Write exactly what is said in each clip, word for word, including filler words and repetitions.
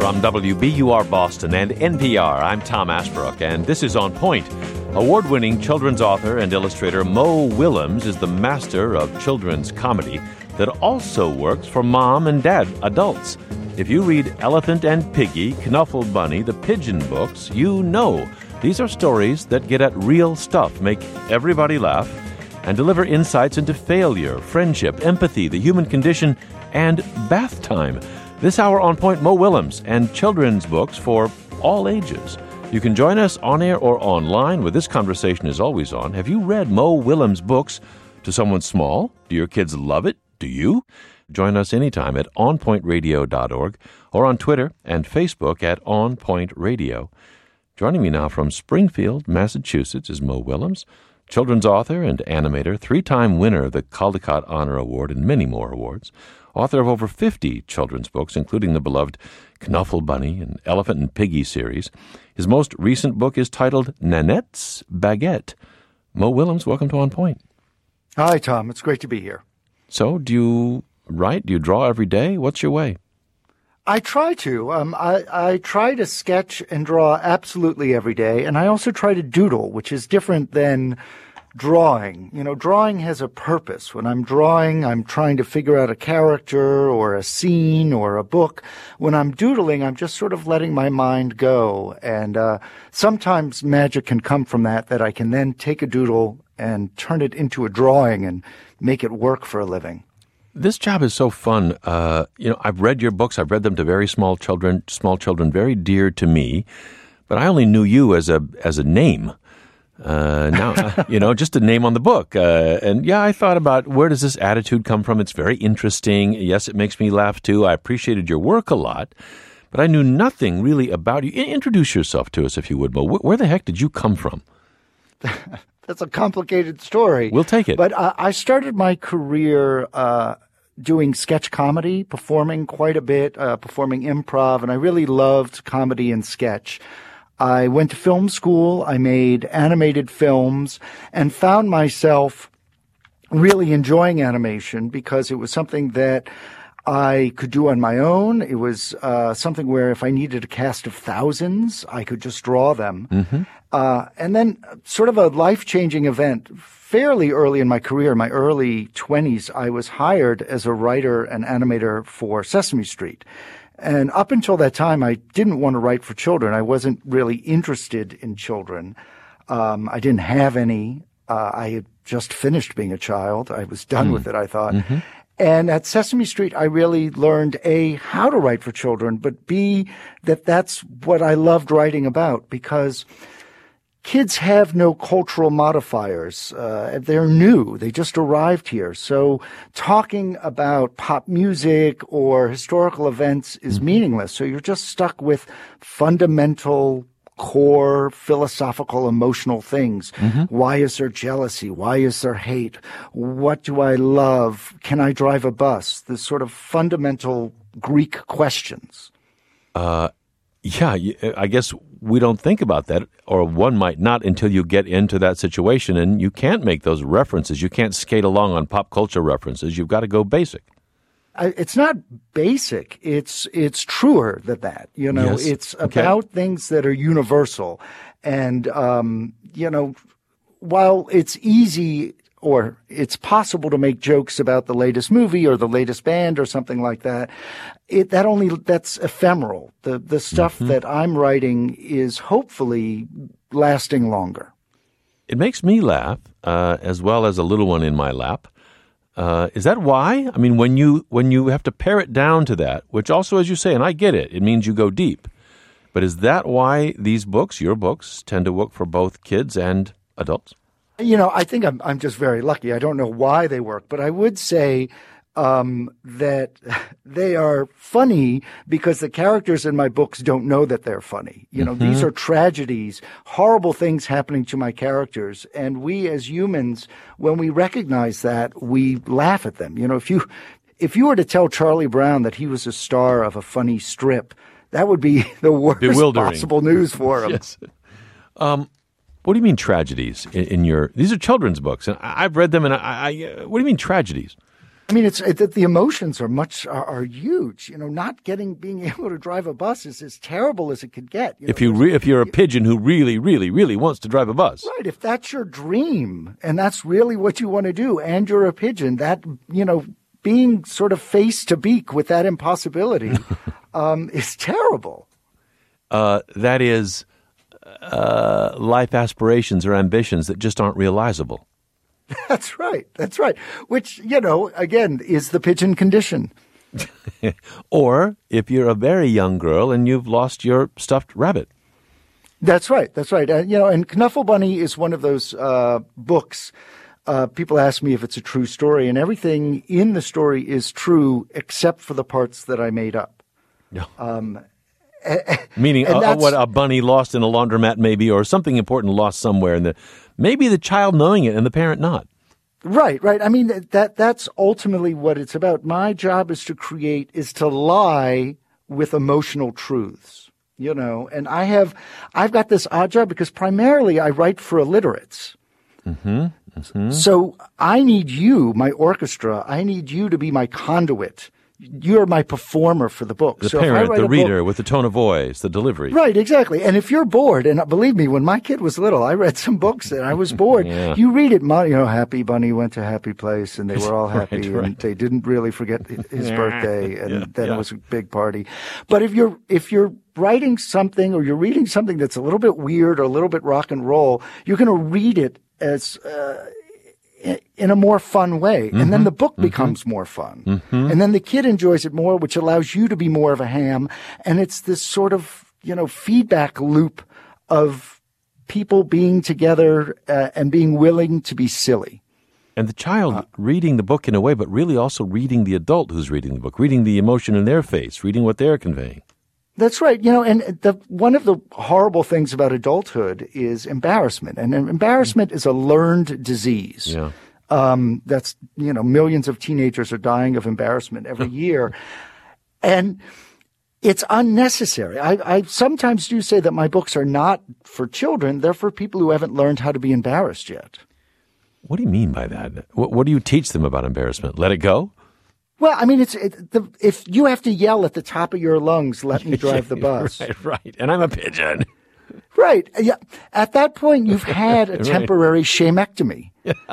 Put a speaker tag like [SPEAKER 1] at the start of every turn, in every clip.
[SPEAKER 1] From W B U R Boston and N P R, I'm Tom Ashbrook, and this is On Point. Award-winning children's author and illustrator Mo Willems is the master of children's comedy that also works for mom and dad, adults. If you read Elephant and Piggy, Knuffle Bunny, the Pigeon books, you know these are stories that get at real stuff, make everybody laugh, and deliver insights into failure, friendship, empathy, the human condition, and bath time. This hour On Point, Mo Willems and children's books for all ages. You can join us on air or online where this conversation is always on. Have you read Mo Willems' books to someone small? Do your kids love it? Do you? Join us anytime at on point radio dot org or on Twitter and Facebook at On Point Radio. Joining me now from Springfield, Massachusetts is Mo Willems, children's author and animator, three-time winner of the Caldecott Honor Award and many more awards, author of over fifty children's books, including the beloved Knuffle Bunny and Elephant and Piggy series. His most recent book is titled Nanette's Baguette. Mo Willems, welcome to On Point.
[SPEAKER 2] Hi, Tom. It's great to be here.
[SPEAKER 1] So, do you write? Do you draw every day? What's your way?
[SPEAKER 2] I try to. Um, I, I try to sketch and draw absolutely every day, and I also try to doodle, which is different than drawing. You know, drawing has a purpose. When I'm drawing, I'm trying to figure out a character or a scene or a book. When I'm doodling, I'm just sort of letting my mind go. And uh, sometimes magic can come from that, that I can then take a doodle and turn it into a drawing and make it work for a living.
[SPEAKER 1] This job is so fun. Uh, you know, I've read your books. I've read them to very small children, small children, very dear to me. But I only knew you as a as a name. Uh, now, you know, just a name on the book. Uh, and yeah, I thought about where does this attitude come from? It's very interesting. Yes, it makes me laugh too. I appreciated your work a lot, but I knew nothing really about you. Introduce yourself to us, if you would, Mo. Where the heck did you come from?
[SPEAKER 2] That's a complicated story.
[SPEAKER 1] We'll take it.
[SPEAKER 2] But uh, I started my career uh, doing sketch comedy, performing quite a bit, uh, performing improv, and I really loved comedy and sketch. I went to film school, I made animated films, and found myself really enjoying animation because it was something that I could do on my own. It was uh, something where if I needed a cast of thousands, I could just draw them. Mm-hmm. Uh, and then sort of a life-changing event, fairly early in my career, my early twenties, I was hired as a writer and animator for Sesame Street. And up until that time, I didn't want to write for children. I wasn't really interested in children. Um, I didn't have any. Uh, I had just finished being a child. I was done mm. with it, I thought. Mm-hmm. And at Sesame Street, I really learned, A, how to write for children, but B, that that's what I loved writing about because kids have no cultural modifiers. Uh, they're new. They just arrived here. So talking about pop music or historical events is mm-hmm. meaningless. So you're just stuck with fundamental, core, philosophical, emotional things. Mm-hmm. Why is there jealousy? Why is there hate? What do I love? Can I drive a bus? The sort of fundamental Greek questions.
[SPEAKER 1] Uh, yeah, I guess we don't think about that, or one might not until you get into that situation, and you can't make those references. You can't skate along on pop culture references. You've got to go basic.
[SPEAKER 2] It's not basic. It's it's truer than that. You know,
[SPEAKER 1] yes.
[SPEAKER 2] It's
[SPEAKER 1] okay.
[SPEAKER 2] about things that are universal. And, um, you know, while it's easy or it's possible to make jokes about the latest movie or the latest band or something like that, it that only that's ephemeral. The the stuff mm-hmm. that I'm writing is hopefully lasting longer.
[SPEAKER 1] It makes me laugh, uh, as well as a little one in my lap. Uh, is that why? I mean, when you when you have to pare it down to that, which also, as you say, and I get it, it means you go deep. But is that why these books, your books, tend to work for both kids and adults?
[SPEAKER 2] You know, I think I'm I'm just very lucky. I don't know why they work, but I would say um, that they are funny because the characters in my books don't know that they're funny. You know, mm-hmm. these are tragedies, horrible things happening to my characters. And we as humans, when we recognize that, we laugh at them. You know, if you if you were to tell Charlie Brown that he was a star of a funny strip, that would be the worst possible news for him.
[SPEAKER 1] Yes. Um, what do you mean tragedies in, in your – these are children's books, and I, I've read them, and I, I – what do you mean tragedies?
[SPEAKER 2] I mean, it's it, the emotions are much are, are huge. You know, not getting being able to drive a bus is as terrible as it could get. You know,
[SPEAKER 1] if you re, if you're a pigeon who really, really, really wants to drive a bus,
[SPEAKER 2] right? If that's your dream and that's really what you want to do, and you're a pigeon, that you know, being sort of face to beak with that impossibility um, is terrible.
[SPEAKER 1] Uh, that is uh, life aspirations or ambitions that just aren't realizable.
[SPEAKER 2] That's right. That's right. Which, you know, again, is the pigeon condition.
[SPEAKER 1] Or if you're a very young girl and you've lost your stuffed rabbit.
[SPEAKER 2] That's right. That's right. Uh, you know, and Knuffle Bunny is one of those uh, books. Uh, people ask me if it's a true story, and everything in the story is true except for the parts that I made up.
[SPEAKER 1] Yeah.
[SPEAKER 2] Um,
[SPEAKER 1] Meaning uh, what a bunny lost in a laundromat maybe, or something important lost somewhere, and the maybe the child knowing it and the parent not.
[SPEAKER 2] Right, right. I mean, that that's ultimately what it's about. My job is to create, is to lie with emotional truths, you know, and I have, I've got this odd job because primarily I write for illiterates. Mm-hmm, mm-hmm. So I need you, my orchestra, I need you to be my conduit. You're my performer for the book.
[SPEAKER 1] The
[SPEAKER 2] so
[SPEAKER 1] parent, the reader,
[SPEAKER 2] book,
[SPEAKER 1] with the tone of voice, the delivery.
[SPEAKER 2] Right, exactly. And if you're bored, and believe me, when my kid was little, I read some books and I was bored.
[SPEAKER 1] Yeah.
[SPEAKER 2] You read it, you know, Happy Bunny went to Happy Place and they were all happy
[SPEAKER 1] right,
[SPEAKER 2] and
[SPEAKER 1] right.
[SPEAKER 2] they didn't really forget his birthday and
[SPEAKER 1] yeah,
[SPEAKER 2] then
[SPEAKER 1] yeah.
[SPEAKER 2] it was a big party. But if you're, if you're writing something or you're reading something that's a little bit weird or a little bit rock and roll, you're going to read it as, uh, in a more fun way. Mm-hmm. And then the book becomes mm-hmm. more fun. Mm-hmm. And then the kid enjoys it more, which allows you to be more of a ham. And it's this sort of, you know, feedback loop of people being together uh, and being willing to be silly.
[SPEAKER 1] And the child
[SPEAKER 2] uh,
[SPEAKER 1] reading the book in a way, but really also reading the adult who's reading the book, reading the emotion in their face, reading what they're conveying.
[SPEAKER 2] That's right. You know, and the, one of the horrible things about adulthood is embarrassment. And embarrassment is a learned disease.
[SPEAKER 1] Yeah.
[SPEAKER 2] Um, that's, you know, millions of teenagers are dying of embarrassment every year. And it's unnecessary. I, I sometimes do say that my books are not for children. They're for people who haven't learned how to be embarrassed yet.
[SPEAKER 1] What do you mean by that? What, what do you teach them about embarrassment? Let it go?
[SPEAKER 2] Well, I mean, it's it, the, if you have to yell at the top of your lungs, let me drive the bus.
[SPEAKER 1] Right, right. And I'm a pigeon.
[SPEAKER 2] Right. Yeah. At that point, you've had a temporary shamectomy.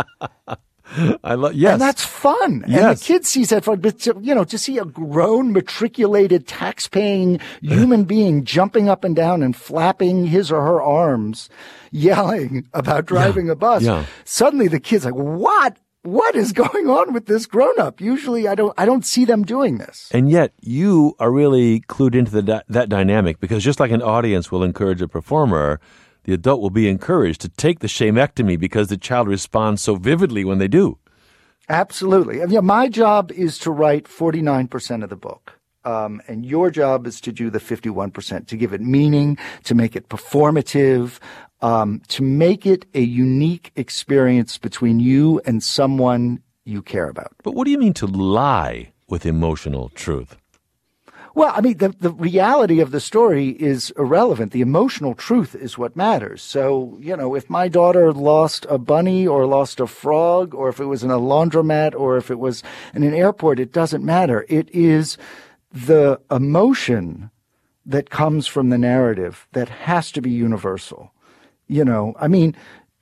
[SPEAKER 1] I love, yes.
[SPEAKER 2] And that's fun.
[SPEAKER 1] Yes.
[SPEAKER 2] And the kid sees that fun. But, to, you know, to see a grown, matriculated, tax-paying human being jumping up and down and flapping his or her arms, yelling about driving
[SPEAKER 1] yeah.
[SPEAKER 2] a bus,
[SPEAKER 1] yeah.
[SPEAKER 2] suddenly the kid's like, what? What is going on with this grown-up? Usually I don't, I don't see them doing this.
[SPEAKER 1] And yet you are really clued into the, di- that dynamic, because just like an audience will encourage a performer, the adult will be encouraged to take the shamectomy because the child responds so vividly when they do.
[SPEAKER 2] Absolutely. And, you know, my job is to write forty-nine percent of the book. Um, and your job is to do the fifty-one percent, to give it meaning, to make it performative, um, to make it a unique experience between you and someone you care about.
[SPEAKER 1] But what do you mean to lie with emotional truth?
[SPEAKER 2] Well, I mean, the, the reality of the story is irrelevant. The emotional truth is what matters. So, you know, if my daughter lost a bunny or lost a frog, or if it was in a laundromat, or if it was in an airport, it doesn't matter. It is the emotion that comes from the narrative that has to be universal. You know, I mean,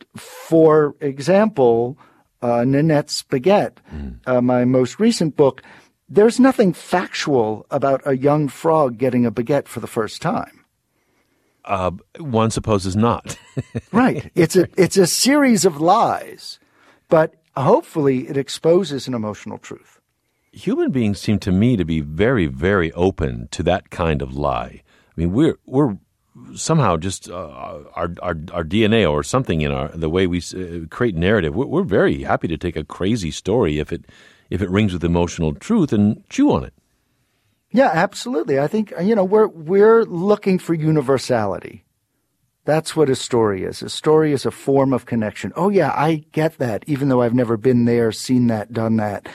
[SPEAKER 2] for example, uh, Nanette's Baguette, mm. uh, my most recent book, there's nothing factual about a young frog getting a baguette for the first time.
[SPEAKER 1] Uh, one supposes not.
[SPEAKER 2] Right. It's a, it's a series of lies, but hopefully it exposes an emotional truth.
[SPEAKER 1] Human beings seem to me to be very, very open to that kind of lie. I mean, we're we're somehow just uh, our our our D N A or something in our the way we uh, create narrative. We're, we're very happy to take a crazy story if it if it rings with emotional truth and chew on it.
[SPEAKER 2] Yeah, absolutely. I think, you know, we're we're looking for universality. That's what a story is. A story is a form of connection. Oh yeah, I get that, even though I've never been there, seen that, done that.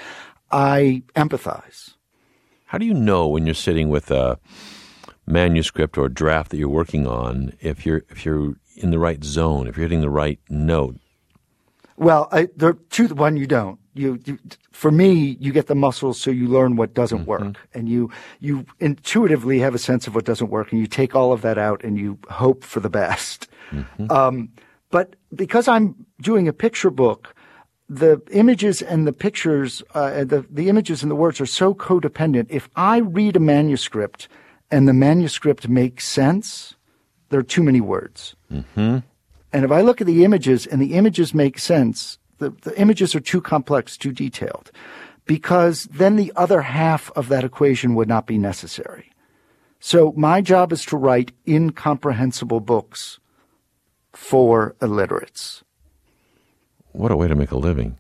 [SPEAKER 2] I empathize.
[SPEAKER 1] How do you know when you're sitting with a manuscript or a draft that you're working on if you're if you're in the right zone, if you're hitting the right note?
[SPEAKER 2] Well, I, there, two, one, you don't. You, you, for me, you get the muscles so you learn what doesn't mm-hmm. work. And you, you intuitively have a sense of what doesn't work, and you take all of that out and you hope for the best. Mm-hmm. Um, but because I'm doing a picture book, the images and the pictures, uh, the, the images and the words are so codependent. If I read a manuscript and the manuscript makes sense, there are too many words. Mm-hmm. And if I look at the images and the images make sense, the, the images are too complex, too detailed, because then the other half of that equation would not be necessary. So my job is to write incomprehensible books for illiterates.
[SPEAKER 1] What a way to make a living.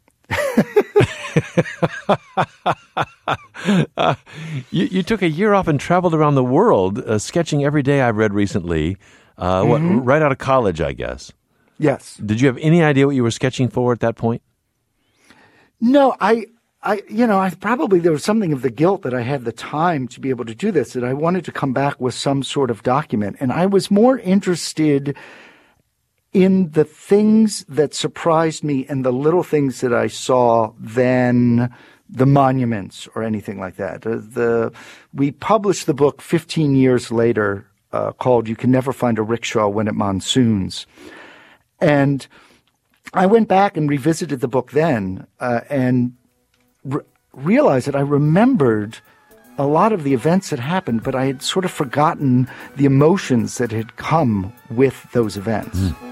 [SPEAKER 1] uh, you, you took a year off and traveled around the world, uh, sketching every day, I've read recently. Uh, mm-hmm. what, right out of college, I guess.
[SPEAKER 2] Yes.
[SPEAKER 1] Did you have any idea what you were sketching for at that point?
[SPEAKER 2] No, I, I, you know, I probably there was something of the guilt that I had the time to be able to do this, that I wanted to come back with some sort of document. And I was more interested in the things that surprised me and the little things that I saw than the monuments or anything like that. Uh, the, we published the book fifteen years later uh, called You Can Never Find a Rickshaw When It Monsoons. And I went back and revisited the book then uh, and re- realized that I remembered a lot of the events that happened, but I had sort of forgotten the emotions that had come with those events. Mm.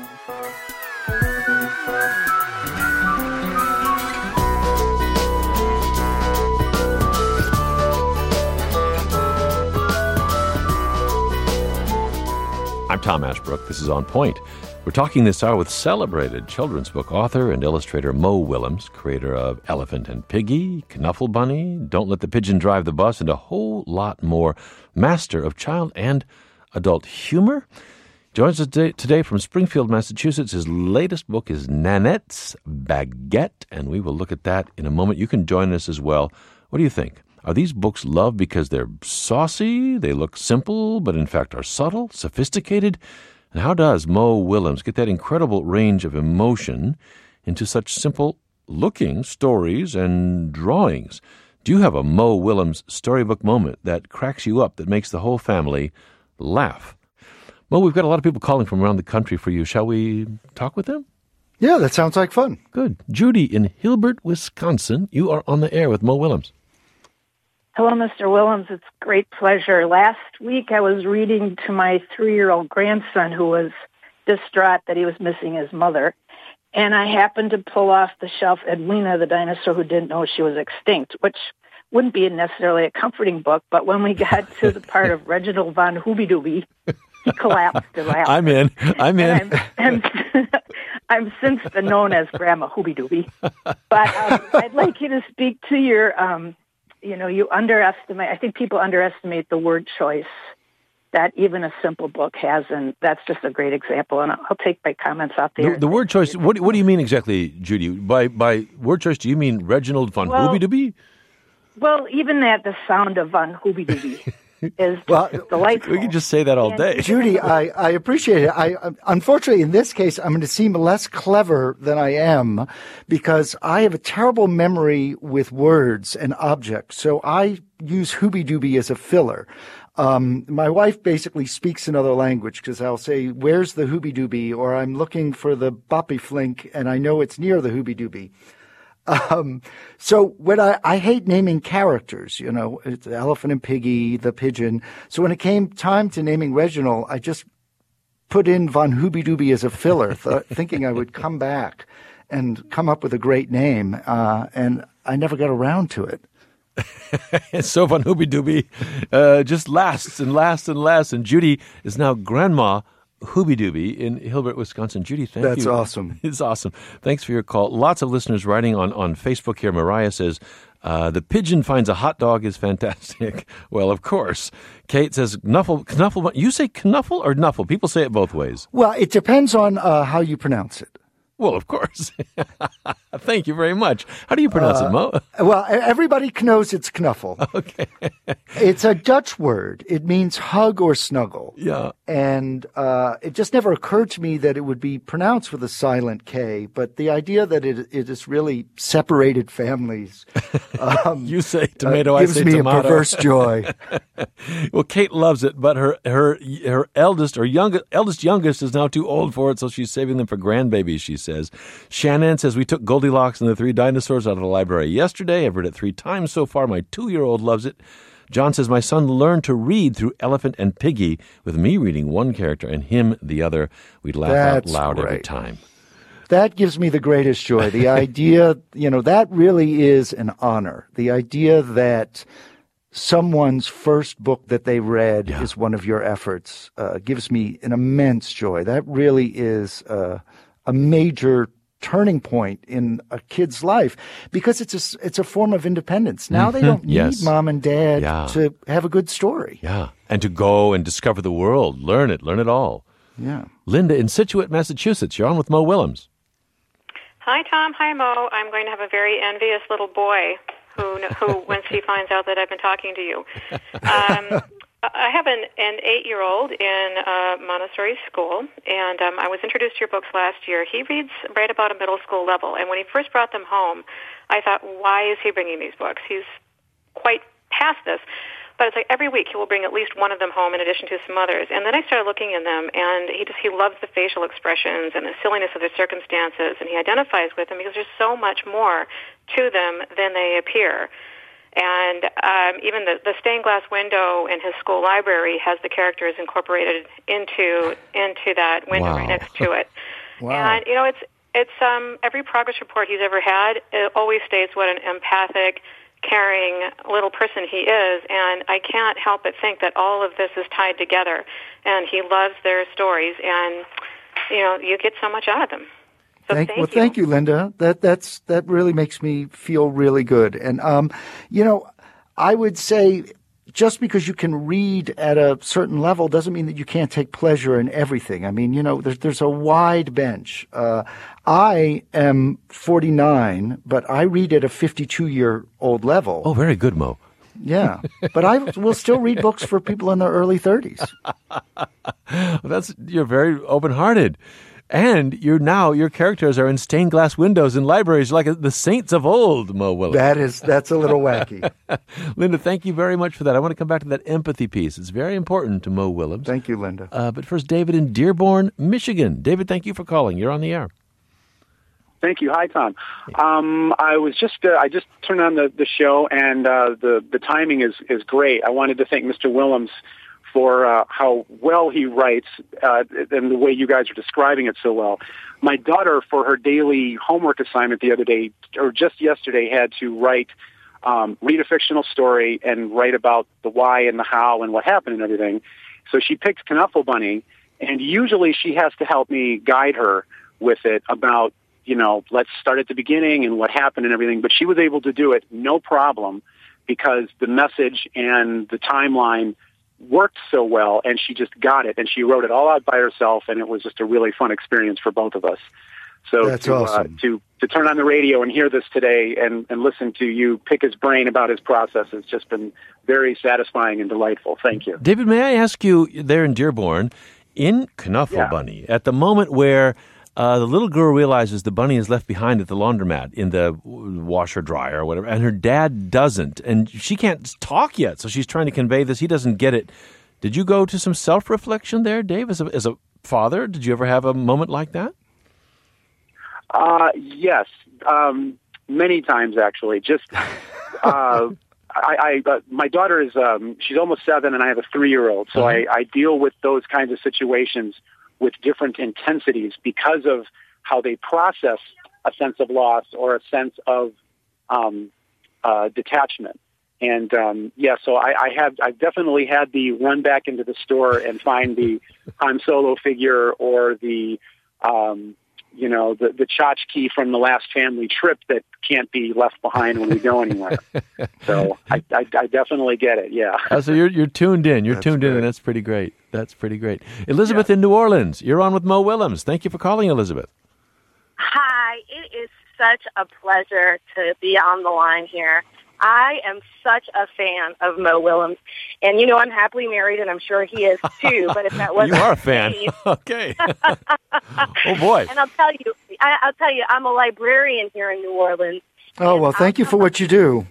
[SPEAKER 1] I'm Tom Ashbrook. This is On Point. We're talking this hour with celebrated children's book author and illustrator Mo Willems, creator of Elephant and Piggy, Knuffle Bunny, Don't Let the Pigeon Drive the Bus, and a whole lot more. Master of child and adult humor. Joins us today from Springfield, Massachusetts. His latest book is Nanette's Baguette, and we will look at that in a moment. You can join us as well. What do you think? Are these books loved because they're saucy, they look simple, but in fact are subtle, sophisticated? And how does Mo Willems get that incredible range of emotion into such simple-looking stories and drawings? Do you have a Mo Willems storybook moment that cracks you up, that makes the whole family laugh? Mo, we've got a lot of people calling from around the country for you. Shall we talk with them?
[SPEAKER 2] Yeah, that sounds like fun.
[SPEAKER 1] Good. Judy in Hilbert, Wisconsin, you are on the air with Mo Willems.
[SPEAKER 3] Hello, Mister Willems. It's a great pleasure. Last week I was reading to my three-year-old grandson who was distraught that he was missing his mother. And I happened to pull off the shelf Edwina, the dinosaur who didn't know she was extinct, which wouldn't be necessarily a comforting book. But when we got to the part of Reginald von Hoobie-Doobie, he collapsed and laughed.
[SPEAKER 1] I'm in. I'm in.
[SPEAKER 3] I'm, I'm, I'm since been known as Grandma Hoobie-Doobie. But um, I'd like you to speak to your... Um, You know, you underestimate, I think people underestimate the word choice that even a simple book has, and that's just a great example. And I'll take my comments out there.
[SPEAKER 1] The, the word choice, what, what do you mean exactly, Judy? By by word choice, do you mean Reginald von
[SPEAKER 3] well,
[SPEAKER 1] Hoobie-Doobie?
[SPEAKER 3] Well, even that, the sound of von Hoobie-Doobie is well, delightful.
[SPEAKER 1] We could just say that all day.
[SPEAKER 2] And, Judy, I, I appreciate it. I unfortunately, in this case, I'm going to seem less clever than I am because I have a terrible memory with words and objects. So I use Hoobie-Doobie as a filler. Um, my wife basically speaks another language because I'll say, where's the Hoobie-Doobie? Or I'm looking for the Boppy Flink and I know it's near the Hoobie-Doobie. Um, so when I, I hate naming characters, you know, it's the Elephant and Piggy, the pigeon. So when it came time to naming Reginald, I just put in Von Hoobie-Doobie as a filler, th- thinking I would come back and come up with a great name. Uh, and I never got around to it.
[SPEAKER 1] So Von Hoobie-Doobie uh, just lasts and lasts and lasts. And Judy is now Grandma Hoobie-Doobie in Hilbert, Wisconsin. Judy, thank
[SPEAKER 2] That's
[SPEAKER 1] you.
[SPEAKER 2] That's awesome.
[SPEAKER 1] It's awesome. Thanks for your call. Lots of listeners writing on, on Facebook here. Mariah says, uh, the pigeon finds a hot dog is fantastic. Well, of course. Kate says, Knuffle, Knuffle. You say Knuffle or Knuffle? People say it both ways.
[SPEAKER 2] Well, it depends on uh, how you pronounce it.
[SPEAKER 1] Well, of course. Thank you very much. How do you pronounce
[SPEAKER 2] uh,
[SPEAKER 1] it, Mo?
[SPEAKER 2] Well, everybody knows it's Knuffle.
[SPEAKER 1] Okay.
[SPEAKER 2] It's a Dutch word. It means hug or snuggle.
[SPEAKER 1] Yeah.
[SPEAKER 2] And uh, it just never occurred to me that it would be pronounced with a silent K. But the idea that it it is really separated families. Um,
[SPEAKER 1] you say tomato,
[SPEAKER 2] uh,
[SPEAKER 1] I
[SPEAKER 2] gives
[SPEAKER 1] say
[SPEAKER 2] me
[SPEAKER 1] tomato.
[SPEAKER 2] a perverse joy.
[SPEAKER 1] Well, Kate loves it, but her her her eldest or youngest eldest youngest is now too old for it, so she's saving them for grandbabies. She says. Shannon says we took Goldilocks and the Three Dinosaurs out of the library yesterday. I've read it three times so far. My two-year-old loves it. John says, my son learned to read through Elephant and Piggy, with me reading one character and him the other. We'd laugh
[SPEAKER 2] That's
[SPEAKER 1] out loud
[SPEAKER 2] great.
[SPEAKER 1] every time.
[SPEAKER 2] That gives me the greatest joy. The idea, you know, that really is an honor. The idea that someone's first book that they read
[SPEAKER 1] Yeah.
[SPEAKER 2] is one of your efforts uh, gives me an immense joy. That really is uh, a major turning point in a kid's life because it's a, it's a form of independence. Now they don't need
[SPEAKER 1] Yes.
[SPEAKER 2] mom and dad
[SPEAKER 1] Yeah.
[SPEAKER 2] to have a good story.
[SPEAKER 1] Yeah, and to go and discover the world, learn it, learn it all.
[SPEAKER 2] Yeah.
[SPEAKER 1] Linda in Scituate, Massachusetts. You're on with Mo Willems.
[SPEAKER 4] Hi, Tom. Hi, Mo. I'm going to have a very envious little boy who, who once he finds out that I've been talking to you. Um, I have an, an eight-year-old in uh, Montessori school, and um, I was introduced to your books last year. He reads right about a middle school level, and when he first brought them home, I thought, why is he bringing these books? He's quite past this. But it's like every week he will bring at least one of them home in addition to some others. And then I started looking in them, and he just he loves the facial expressions and the silliness of their circumstances, and he identifies with them because there's so much more to them than they appear. And um, even the, the stained glass window in his school library has the characters incorporated into into that window
[SPEAKER 1] Wow.
[SPEAKER 4] right next to it.
[SPEAKER 2] Wow.
[SPEAKER 4] And you know, it's it's um, every progress report he's ever had. It always states what an empathic, caring little person he is, and I can't help but think that all of this is tied together. And he loves their stories, and you know, you get so much out of them. So
[SPEAKER 2] Thank,
[SPEAKER 4] thank
[SPEAKER 2] well,
[SPEAKER 4] you.
[SPEAKER 2] thank you, Linda. That that's that really makes me feel really good. And um, you know, I would say just because you can read at a certain level doesn't mean that you can't take pleasure in everything. I mean, you know, there's there's a wide bench. Uh, I am forty-nine, but I read at a fifty-two-year-old level.
[SPEAKER 1] Oh, very good, Mo.
[SPEAKER 2] Yeah, but I will still read books for people in their early thirties.
[SPEAKER 1] Well, that's you're very open-hearted. And you're now, your characters are in stained glass windows in libraries like the saints of old, Mo Willems.
[SPEAKER 2] That is, that's a little wacky.
[SPEAKER 1] Linda, thank you very much for that. I want to come back to that empathy piece. It's very important to Mo Willems.
[SPEAKER 2] Thank you, Linda.
[SPEAKER 1] Uh, but first, David in Dearborn, Michigan. David, thank you for calling. You're on the air.
[SPEAKER 5] Thank you. Hi, Tom. Um, I was just uh, I just turned on the, the show, and uh, the the timing is, is great. I wanted to thank Mister Willems for uh, how well he writes uh, and the way you guys are describing it so well. My daughter, for her daily homework assignment the other day, or just yesterday, had to write, um, read a fictional story and write about the why and the how and what happened and everything. So she picked Knuffle Bunny, and usually she has to help me guide her with it about, you know, let's start at the beginning and what happened and everything. But she was able to do it no problem because the message and the timeline worked so well, and she just got it, and she wrote it all out by herself, and it was just a really fun experience for both of us. So
[SPEAKER 2] That's
[SPEAKER 5] to,
[SPEAKER 2] awesome.
[SPEAKER 5] uh, to to turn on the radio and hear this today and, and listen to you pick his brain about his process has just been very satisfying and delightful. Thank you.
[SPEAKER 1] David, may I ask you, there in Dearborn, in Knuffle
[SPEAKER 5] Yeah.
[SPEAKER 1] Bunny, at the moment where uh, the little girl realizes the bunny is left behind at the laundromat in the washer dryer or whatever, and her dad doesn't, and she can't talk yet, so she's trying to convey this. He doesn't get it. Did you go to some self-reflection there, Dave, as a, as a father? Did you ever have a moment like that?
[SPEAKER 5] Uh, yes, um, many times actually. Just uh, I, I uh, my daughter is um, she's almost seven, and I have a three-year-old, so
[SPEAKER 1] Uh-huh.
[SPEAKER 5] I, I deal with those kinds of situations with different intensities because of how they process a sense of loss or a sense of um, uh, detachment. And um, yeah, so I, I have I've definitely had the run back into the store and find the Han Solo figure or the um, you know the the tchotchke from the last family trip that can't be left behind when we go anywhere. So I, I, I definitely get it. Yeah.
[SPEAKER 1] Uh, so you're you're tuned in. You're
[SPEAKER 2] That's
[SPEAKER 1] tuned in,
[SPEAKER 2] great.
[SPEAKER 1] and that's pretty great. That's pretty great. Elizabeth in New Orleans, you're on with Mo Willems. Thank you for calling, Elizabeth.
[SPEAKER 6] Hi, it is such a pleasure to be on the line here. I am such a fan of Mo Willems. And, you know, I'm happily married, and I'm sure he is, too. But if that wasn't
[SPEAKER 1] You are a fan.
[SPEAKER 6] case,
[SPEAKER 1] Okay. Oh, boy.
[SPEAKER 6] and I'll tell you, I, I'll tell you, I'm a librarian here in New Orleans.
[SPEAKER 2] Oh, well, thank you for what you do.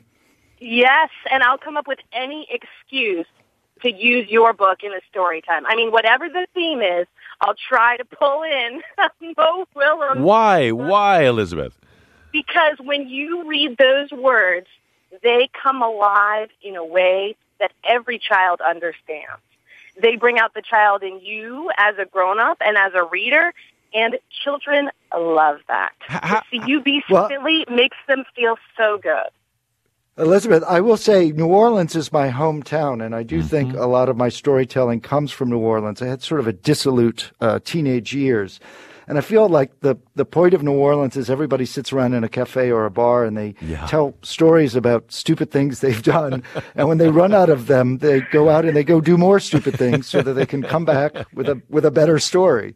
[SPEAKER 6] Yes, and I'll come up with any excuse to use your book in a story time. I mean, whatever the theme is, I'll try to pull in Mo Willems.
[SPEAKER 1] Why? Why, Elizabeth?
[SPEAKER 6] Because when you read those words, they come alive in a way that every child understands. They bring out the child in you as a grown-up and as a reader, and children love that.
[SPEAKER 1] How,
[SPEAKER 6] to see you be
[SPEAKER 2] well,
[SPEAKER 6] silly makes them feel so good.
[SPEAKER 2] Elizabeth, I will say New Orleans is my hometown, and I do
[SPEAKER 1] mm-hmm.
[SPEAKER 2] think a lot of my storytelling comes from New Orleans. I had sort of a dissolute uh, teenage years. And I feel like the, the point of New Orleans is everybody sits around in a cafe or a bar and they
[SPEAKER 1] yeah.
[SPEAKER 2] tell stories about stupid things they've done. And when they run out of them, they go out and they go do more stupid things so that they can come back with a with a better story.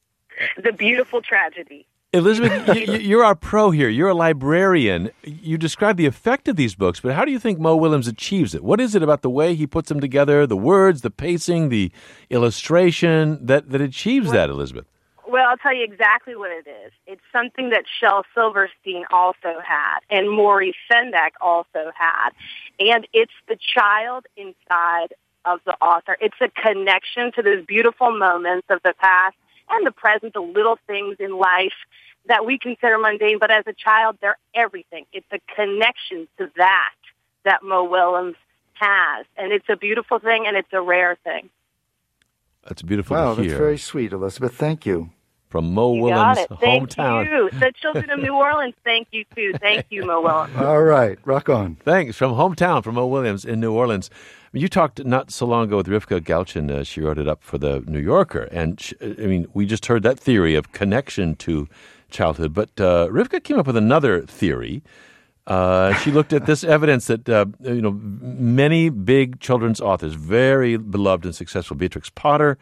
[SPEAKER 6] The beautiful tragedy.
[SPEAKER 1] Elizabeth, you, you're our pro here. You're a librarian. You describe the effect of these books, but how do you think Mo Willems achieves it? What is it about the way he puts them together, the words, the pacing, the illustration, that, that achieves that, Elizabeth?
[SPEAKER 6] Well, I'll tell you exactly what it is. It's something that Shel Silverstein also had and Maurice Sendak also had. And it's the child inside of the author. It's a connection to those beautiful moments of the past and the present, the little things in life that we consider mundane, but as a child, they're everything. It's a connection to that that Mo Willems has. And it's a beautiful thing, and it's a rare thing.
[SPEAKER 1] That's beautiful
[SPEAKER 2] wow,
[SPEAKER 1] to hear.
[SPEAKER 2] That's very sweet, Elizabeth. Thank you.
[SPEAKER 1] From Mo
[SPEAKER 6] You
[SPEAKER 1] Willems'
[SPEAKER 6] got it. Thank
[SPEAKER 1] hometown.
[SPEAKER 6] you. The children of New Orleans, thank you, too. Thank you, Mo Willems.
[SPEAKER 2] All right. Rock on.
[SPEAKER 1] Thanks. From hometown, from Mo Willems in New Orleans. You talked not so long ago with Rivka Galchen. Uh, she wrote it up for the New Yorker. And, she, I mean, we just heard that theory of connection to childhood. But uh, Rivka came up with another theory. Uh, she looked at this evidence that, uh, you know, many big children's authors, very beloved and successful, Beatrix Potter,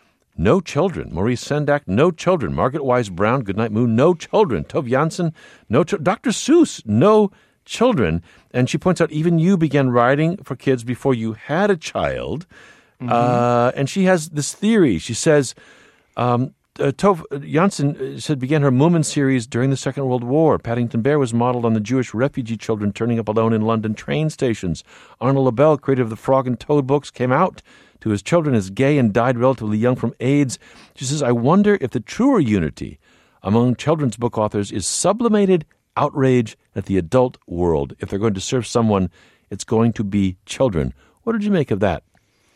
[SPEAKER 1] no children. Maurice Sendak, no children. Margaret Wise Brown, Goodnight Moon, no children. Tove Jansson, no children. Doctor Seuss, no children. And she points out even you began writing for kids before you had a child. Mm-hmm. Uh, and she has this theory. She says, um, uh, Tove Jansson said began her Moomin series during the Second World War. Paddington Bear was modeled on the Jewish refugee children turning up alone in London train stations. Arnold Lebel, creator of the Frog and Toad books, came out to his children as gay and died relatively young from AIDS. She says, I wonder if the truer unity among children's book authors is sublimated outrage at the adult world. If they're going to serve someone, it's going to be children. What did you make of that?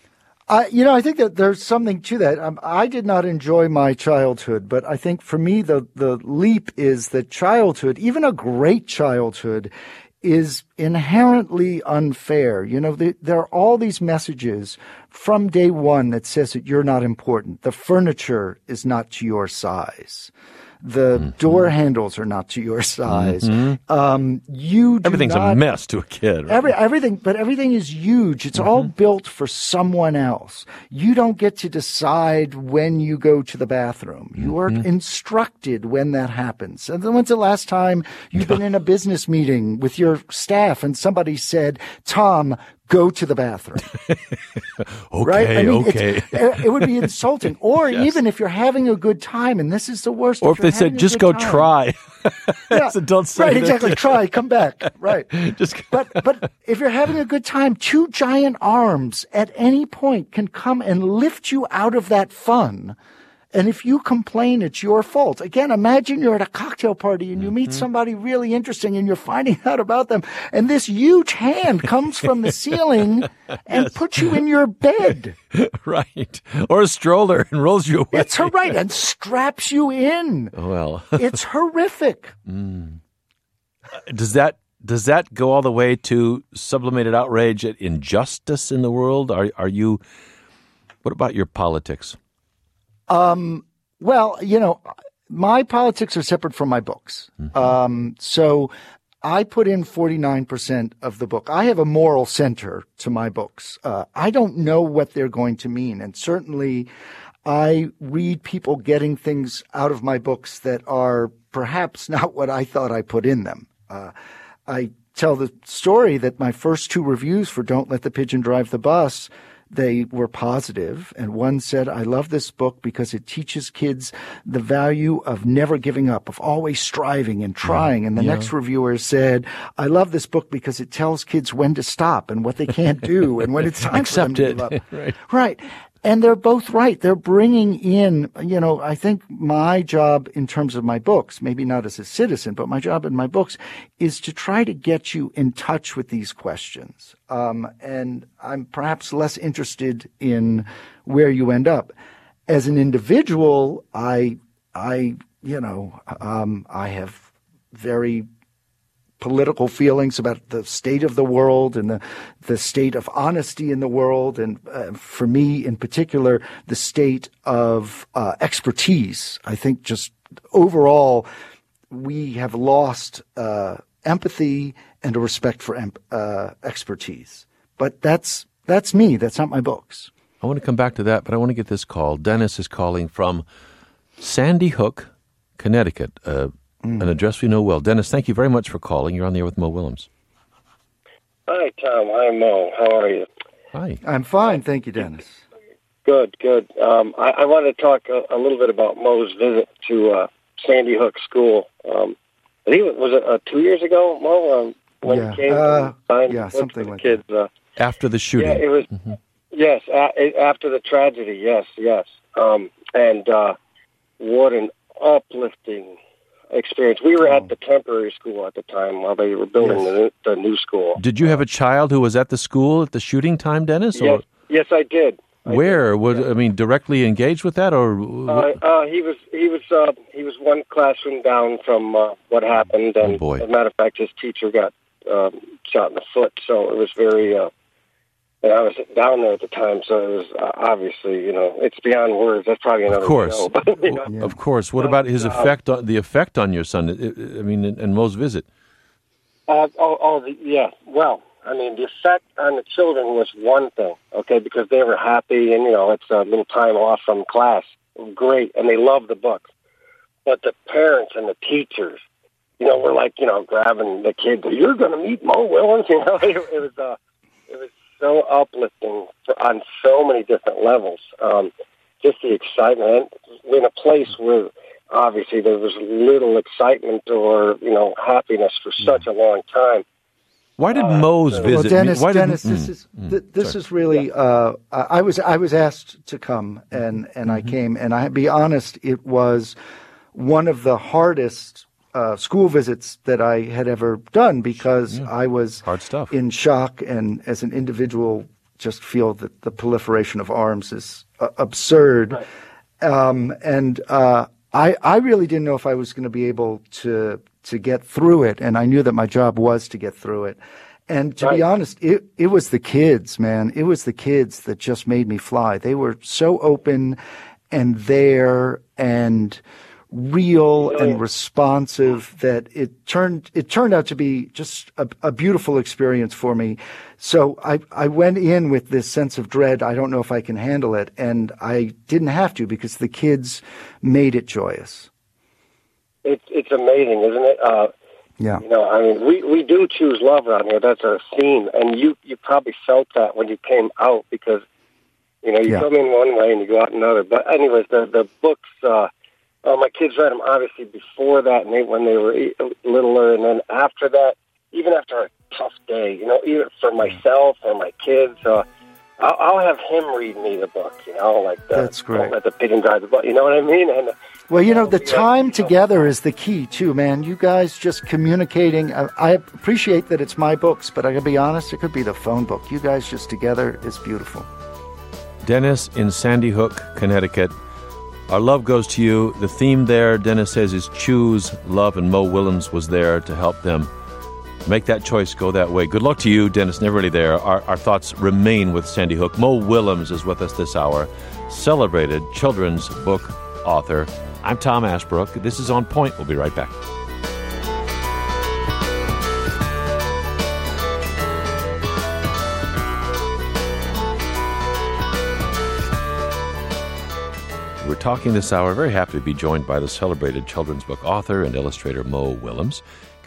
[SPEAKER 2] I, you know, I think that there's something to that. Um, I did not enjoy my childhood, but I think for me, the, the leap is that childhood, even a great childhood, is inherently unfair. You know, the, there are all these messages from day one that says that you're not important. The furniture is not to your size. The mm-hmm. door handles are not to your size. Mm-hmm. Um, you do
[SPEAKER 1] Everything's
[SPEAKER 2] not,
[SPEAKER 1] a mess to a kid. Right?
[SPEAKER 2] Every, everything, but everything is huge. It's mm-hmm. all built for someone else. You don't get to decide when you go to the bathroom. You are mm-hmm. instructed when that happens. And then when's the last time you've been in a business meeting with your staff and somebody said, Tom, go to the bathroom.
[SPEAKER 1] okay,
[SPEAKER 2] right? I mean,
[SPEAKER 1] okay.
[SPEAKER 2] It would be insulting. Or
[SPEAKER 1] yes.
[SPEAKER 2] even if you're having a good time, and this is the worst.
[SPEAKER 1] Or if, if they said, just go
[SPEAKER 2] time,
[SPEAKER 1] try.
[SPEAKER 2] yeah,
[SPEAKER 1] don't say
[SPEAKER 2] right,
[SPEAKER 1] that.
[SPEAKER 2] exactly. Try, come back. Right.
[SPEAKER 1] just
[SPEAKER 2] but but if you're having a good time, two giant arms at any point can come and lift you out of that fun. And if you complain, it's your fault. Again, imagine you're at a cocktail party and you meet somebody really interesting and you're finding out about them. And this huge hand comes from the ceiling and
[SPEAKER 1] yes.
[SPEAKER 2] puts you in your bed.
[SPEAKER 1] Right. Or a stroller and rolls you away.
[SPEAKER 2] It's her right. And straps you in.
[SPEAKER 1] Well.
[SPEAKER 2] It's horrific.
[SPEAKER 1] Mm. Does that does that go all the way to sublimated outrage at injustice in the world? Are are you, what about your politics?
[SPEAKER 2] Um, well, you know, my politics are separate from my books. Mm-hmm. Um, so I put in forty-nine percent of the book. I have a moral center to my books. Uh, I don't know what they're going to mean. And certainly I read people getting things out of my books that are perhaps not what I thought I put in them. Uh, I tell the story that my first two reviews for Don't Let the Pigeon Drive the Bus, they were positive, and one said, I love this book because it teaches kids the value of never giving up, of always striving and trying. And the
[SPEAKER 1] Yeah.
[SPEAKER 2] next reviewer said, I love this book because it tells kids when to stop and what they can't do and when it's time for them
[SPEAKER 1] Accept
[SPEAKER 2] to
[SPEAKER 1] it.
[SPEAKER 2] give up.
[SPEAKER 1] Right.
[SPEAKER 2] Right. And they're both right. They're bringing in, you know, I think my job in terms of my books, maybe not as a citizen, but my job in my books is to try to get you in touch with these questions. Um, and I'm perhaps less interested in where you end up. As an individual, I, I, you know, um, I have very political feelings about the state of the world and the, the state of honesty in the world. And uh, for me in particular, the state of uh, expertise. I think just overall, we have lost uh, empathy and a respect for em- uh, expertise. But that's that's me. That's not my books.
[SPEAKER 1] I want to come back to that, but I want to get this call. Dennis is calling from Sandy Hook, Connecticut, uh, mm. an address we know well. Dennis, thank you very much for calling. You're on the air with Mo Willems.
[SPEAKER 7] Hi, Tom. Hi, Mo. How are you?
[SPEAKER 1] Hi.
[SPEAKER 2] I'm fine. Thank you, Dennis.
[SPEAKER 7] Good, good. Um, I, I wanted to talk a, a little bit about Mo's visit to uh, Sandy Hook School. Um, I think it was it uh, two years ago, Mo, um, when
[SPEAKER 2] yeah.
[SPEAKER 7] he came
[SPEAKER 2] uh,
[SPEAKER 7] and signed
[SPEAKER 2] yeah,
[SPEAKER 7] the
[SPEAKER 2] something
[SPEAKER 7] for the
[SPEAKER 2] like
[SPEAKER 7] kids.
[SPEAKER 2] that.
[SPEAKER 7] Uh,
[SPEAKER 1] After the shooting.
[SPEAKER 7] Yeah, it was.
[SPEAKER 1] Mm-hmm.
[SPEAKER 7] Yes, a, after the tragedy. Yes, yes. Um, and uh, what an uplifting experience. We were
[SPEAKER 2] oh.
[SPEAKER 7] at the temporary school at the time while they were building
[SPEAKER 2] yes.
[SPEAKER 7] the, the new school.
[SPEAKER 1] Did you have a child who was at the school at the shooting time, Dennis?
[SPEAKER 7] Yes,
[SPEAKER 1] or
[SPEAKER 7] yes, I did. I
[SPEAKER 1] where
[SPEAKER 7] did.
[SPEAKER 1] was
[SPEAKER 7] Yeah.
[SPEAKER 1] I mean directly engaged with that, or
[SPEAKER 7] Uh, uh, he was he was uh, he was one classroom down from uh, what happened, and
[SPEAKER 1] Oh, boy.
[SPEAKER 7] as a matter of fact, his teacher got um, shot in the foot. So it was very. Uh, and I was down there at the time, so it was uh, obviously, you know, it's beyond words. That's probably another
[SPEAKER 1] of course,
[SPEAKER 7] show. But, you know,
[SPEAKER 2] Yeah.
[SPEAKER 1] of course. What
[SPEAKER 7] But,
[SPEAKER 1] about his
[SPEAKER 7] uh,
[SPEAKER 1] effect on the effect on your son? I I mean, and Mo's visit.
[SPEAKER 7] Uh, oh, oh the, yeah. Well, I mean, the effect on the children was one thing, okay, because they were happy, and you know, it's a little time off from class, great, and they loved the book. But the parents and the teachers, you know, were like, you know, grabbing the kids. You're going to meet Mo Willems, you know. It, it was, uh, it was so uplifting for, on so many different levels. Um, just the excitement in a place where obviously there was little excitement or, you know, happiness for such a long time.
[SPEAKER 1] Why did
[SPEAKER 7] Uh,
[SPEAKER 1] Mo's
[SPEAKER 7] well,
[SPEAKER 1] visit?
[SPEAKER 2] Well, Dennis,
[SPEAKER 1] why did,
[SPEAKER 2] Dennis, this
[SPEAKER 1] mm,
[SPEAKER 2] is
[SPEAKER 1] mm,
[SPEAKER 2] th- this
[SPEAKER 1] sorry.
[SPEAKER 2] is really. Uh, I was I was asked to come, and and
[SPEAKER 1] Mm-hmm.
[SPEAKER 2] I came, and I be honest, it was one of the hardest uh, school visits that I had ever done because
[SPEAKER 1] Yeah.
[SPEAKER 2] I was
[SPEAKER 1] Hard stuff.
[SPEAKER 2] in shock, and as an individual, just feel that the proliferation of arms is uh, absurd,
[SPEAKER 7] Right.
[SPEAKER 2] um, and uh, I I really didn't know if I was going to be able to. to get through it, and I knew that my job was to get through it. And to be
[SPEAKER 7] Right.
[SPEAKER 2] honest, it it was the kids, man. It was the kids that just made me fly. They were so open and there and real
[SPEAKER 7] Yeah.
[SPEAKER 2] and responsive that it turned it turned out to be just a, a beautiful experience for me. So I I went in with this sense of dread. I don't know if I can handle it, and I didn't have to because the kids made it joyous.
[SPEAKER 7] It's it's amazing, isn't it? Uh,
[SPEAKER 2] Yeah.
[SPEAKER 7] You know, I mean, we, we do choose love around here. That's our theme. And you, you probably felt that when you came out because, you know, you
[SPEAKER 2] Yeah.
[SPEAKER 7] come in one way and you go out another. But anyways, the, the books, uh, oh, my kids read them obviously before that and they, when they were e- littler. And then after that, even after a tough day, you know, either for myself or my kids, uh, I'll, I'll have him read me the book, you know, like the,
[SPEAKER 2] That's great.
[SPEAKER 7] Don't Let the Pigeon Drive the Bus. You know what I mean? And
[SPEAKER 2] Well, you know, the
[SPEAKER 7] Yeah.
[SPEAKER 2] time together is the key, too, man. You guys just communicating. I, I appreciate that it's my books, but I gotta be honest, it could be the phone book. You guys just together is beautiful.
[SPEAKER 1] Dennis in Sandy Hook, Connecticut. Our love goes to you. The theme there, Dennis says, is choose love, and Mo Willems was there to help them make that choice go that way. Good luck to you, Dennis. Never really there. Our, our thoughts remain with Sandy Hook. Mo Willems is with us this hour, celebrated children's book author. I'm Tom Ashbrook. This is On Point. We'll be right back. We're talking this hour. Very happy to be joined by the celebrated children's book author and illustrator Mo Willems.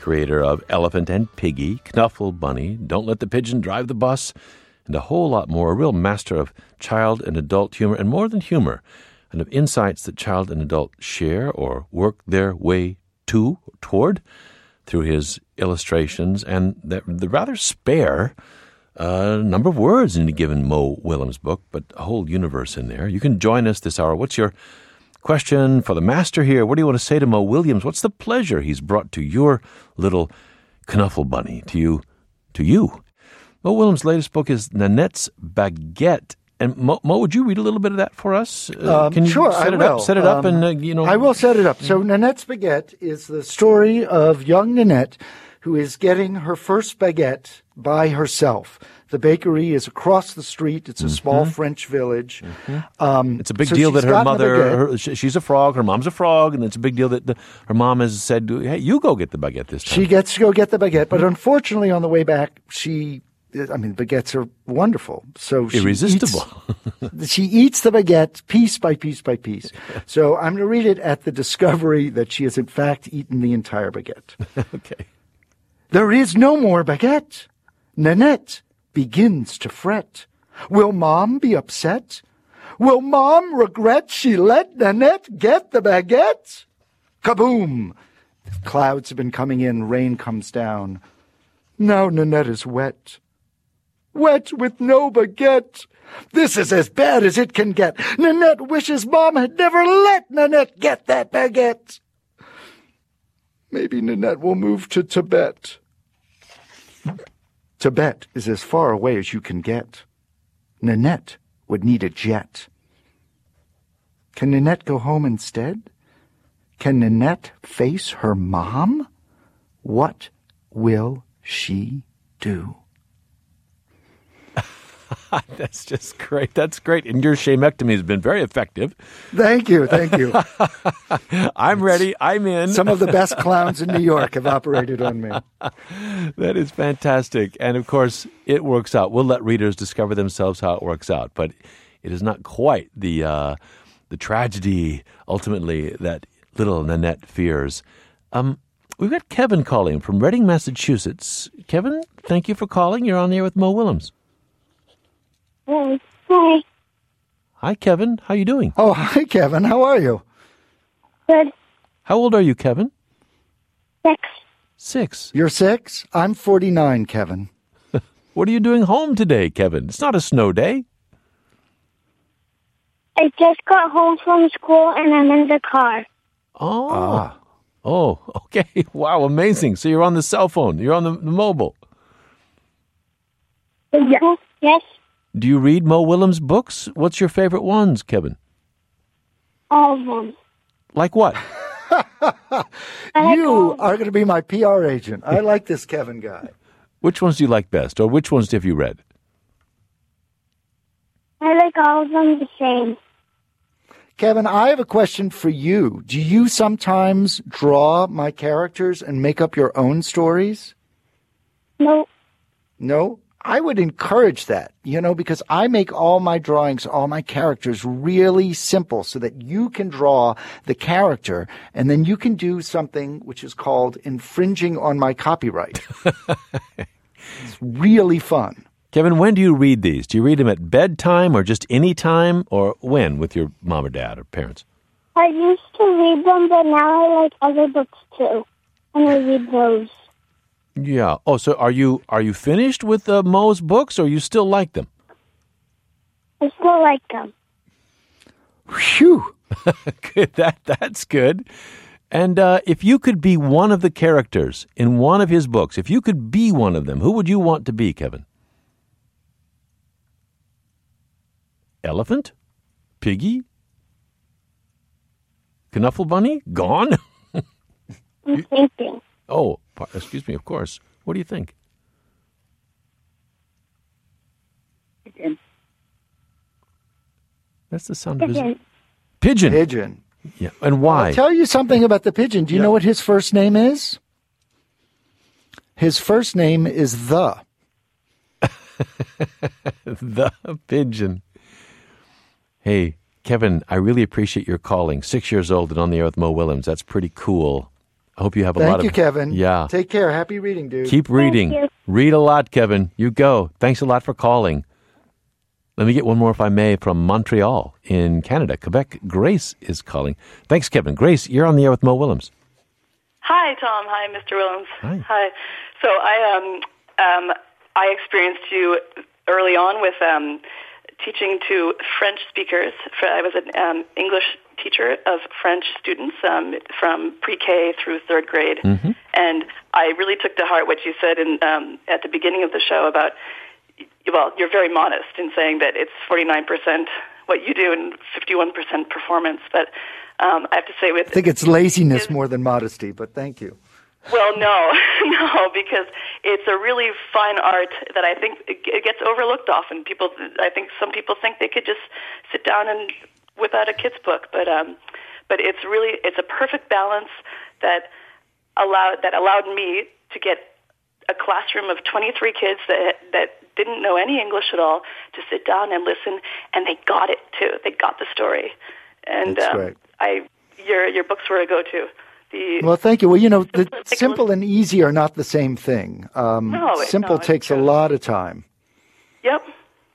[SPEAKER 1] creator of Elephant and Piggy, Knuffle Bunny, Don't Let the Pigeon Drive the Bus, and a whole lot more. A real master of child and adult humor, and more than humor, and of insights that child and adult share or work their way to, toward, through his illustrations, and the, the rather spare uh, number of words in a given Mo Willems book, but a whole universe in there. You can join us this hour. What's your question for the master here? What do you want to say to Mo Willems? What's the pleasure he's brought to your little Knuffle Bunny, to you, to you? Mo Willems' latest book is Nanette's Baguette. And Mo, Mo, would you read a little bit of that for us? Uh,
[SPEAKER 2] um,
[SPEAKER 1] can you
[SPEAKER 2] sure,
[SPEAKER 1] set
[SPEAKER 2] I
[SPEAKER 1] it
[SPEAKER 2] will.
[SPEAKER 1] up? Set it
[SPEAKER 2] um,
[SPEAKER 1] up, and uh, you know.
[SPEAKER 2] I will set it up. So Nanette's Baguette is the story of young Nanette, who is getting her first baguette by herself. The bakery is across the street. It's a mm-hmm. small French village.
[SPEAKER 1] Mm-hmm.
[SPEAKER 2] Um,
[SPEAKER 1] it's a big
[SPEAKER 2] so
[SPEAKER 1] deal that her mother,
[SPEAKER 2] a
[SPEAKER 1] her, she's a frog, her mom's a frog, and it's a big deal that the, her mom has said, hey, you go get the baguette this time.
[SPEAKER 2] She gets to go get the baguette, but unfortunately on the way back, she, I mean, baguettes are wonderful. So she
[SPEAKER 1] Irresistible.
[SPEAKER 2] Eats, she eats the baguette piece by piece by piece. So I'm going to read it at the discovery that she has in fact eaten the entire baguette.
[SPEAKER 1] Okay.
[SPEAKER 2] There is no more baguette. Nanette begins to fret. Will Mom be upset? Will Mom regret she let Nanette get the baguette? Kaboom! Clouds have been coming in, rain comes down. Now Nanette is wet. Wet with no baguette. This is as bad as it can get. Nanette wishes Mom had never let Nanette get that baguette. Maybe Nanette will move to Tibet. Tibet is as far away as you can get. Nanette would need a jet. Can Nanette go home instead? Can Nanette face her mom? What will she do?
[SPEAKER 1] That's just great. That's great. And your shamectomy has been very effective.
[SPEAKER 2] Thank you. Thank you.
[SPEAKER 1] I'm ready. I'm in.
[SPEAKER 2] Some of the best clowns in New York have operated on me.
[SPEAKER 1] That is fantastic. And of course, it works out. We'll let readers discover themselves how it works out. But it is not quite the uh, the tragedy, ultimately, that little Nanette fears. Um, we've got Kevin calling from Reading, Massachusetts. Kevin, thank you for calling. You're on the air with Mo Willems.
[SPEAKER 8] Hey. Hi.
[SPEAKER 1] Hi, Kevin. How you doing?
[SPEAKER 2] Oh, hi, Kevin. How are you?
[SPEAKER 8] Good.
[SPEAKER 1] How old are you, Kevin?
[SPEAKER 8] Six.
[SPEAKER 1] Six.
[SPEAKER 2] You're six? I'm forty-nine, Kevin.
[SPEAKER 1] What are you doing home today, Kevin? It's not a snow day.
[SPEAKER 8] I just got home from school and I'm in the car.
[SPEAKER 1] Oh.
[SPEAKER 2] Ah.
[SPEAKER 1] Oh, okay. Wow, amazing. So you're on the cell phone. You're on the, the mobile.
[SPEAKER 8] Yeah. Yes.
[SPEAKER 1] Do you read Mo Willems' books? What's your favorite ones, Kevin?
[SPEAKER 8] All of them.
[SPEAKER 1] Like what?
[SPEAKER 2] You are going to be my P R agent. I like this Kevin guy.
[SPEAKER 1] Which ones do you like best, or which ones have you read?
[SPEAKER 8] I like all of them the same.
[SPEAKER 2] Kevin, I have a question for you. Do you sometimes draw my characters and make up your own stories?
[SPEAKER 8] No.
[SPEAKER 2] No? I would encourage that, you know, because I make all my drawings, all my characters really simple so that you can draw the character and then you can do something which is called infringing on my copyright. It's really fun.
[SPEAKER 1] Kevin, when do you read these? Do you read them at bedtime or just any time, or when with your mom or dad or parents?
[SPEAKER 8] I used to read them, but now I like other books too. And I read those.
[SPEAKER 1] Yeah. Oh, so are you are you finished with uh, Mo's books, or you still like them?
[SPEAKER 8] I still like them.
[SPEAKER 2] Phew.
[SPEAKER 1] Good. That that's good. And uh, if you could be one of the characters in one of his books, if you could be one of them, who would you want to be, Kevin? Elephant? Piggy? Knuffle Bunny? Gone?
[SPEAKER 8] I'm thinking.
[SPEAKER 1] Oh, excuse me, of course. What do you think?
[SPEAKER 8] Pigeon.
[SPEAKER 1] That's the sound of his...
[SPEAKER 8] Pigeon.
[SPEAKER 1] Pigeon.
[SPEAKER 2] Pigeon.
[SPEAKER 1] Yeah, and why?
[SPEAKER 2] I'll tell you something about the pigeon. Do you
[SPEAKER 1] Yeah.
[SPEAKER 2] know what his first name is? His first name is The.
[SPEAKER 1] The pigeon. Hey, Kevin, I really appreciate your calling. Six years old and on the air with Mo Willems. That's pretty cool. I hope you have a
[SPEAKER 2] Thank
[SPEAKER 1] lot of...
[SPEAKER 2] you, Kevin.
[SPEAKER 1] Yeah.
[SPEAKER 2] Take care. Happy reading, dude.
[SPEAKER 1] Keep reading.
[SPEAKER 8] you.
[SPEAKER 1] Read a lot, Kevin. You go. Thanks a lot for calling. Let me get one more, if I may, from Montreal in Canada, Quebec. Grace is calling. Thanks, Kevin. Grace, you're on the air with Mo Willems.
[SPEAKER 9] Hi, Tom. Hi, Mister Willems.
[SPEAKER 1] Hi.
[SPEAKER 9] Hi. So I um um I experienced you early on with um teaching to French speakers. I was an um, English teacher of French students um, from pre-K through third grade,
[SPEAKER 1] Mm-hmm.
[SPEAKER 9] and I really took to heart what you said in um, at the beginning of the show about. Well, you're very modest in saying that it's forty-nine percent what you do and fifty-one percent performance, but um, I have to say with...
[SPEAKER 2] I think it's laziness more than modesty, but thank you.
[SPEAKER 9] Well, no, no, because it's a really fine art that I think it gets overlooked often. People, I think some people think they could just sit down and whip out a kid's book, but um, but it's really it's a perfect balance that allowed that allowed me to get a classroom of twenty-three kids that that didn't know any English at all to sit down and listen, and they got it too. They got the story, and
[SPEAKER 2] That's
[SPEAKER 9] um,
[SPEAKER 2] great.
[SPEAKER 9] I your your books were a go-to. The,
[SPEAKER 2] Well, thank you. Well, you know, the simple and easy are not the same thing. Um,
[SPEAKER 9] No, it-
[SPEAKER 2] simple
[SPEAKER 9] no, it's
[SPEAKER 2] takes a
[SPEAKER 9] true.
[SPEAKER 2] lot of time.
[SPEAKER 9] Yep.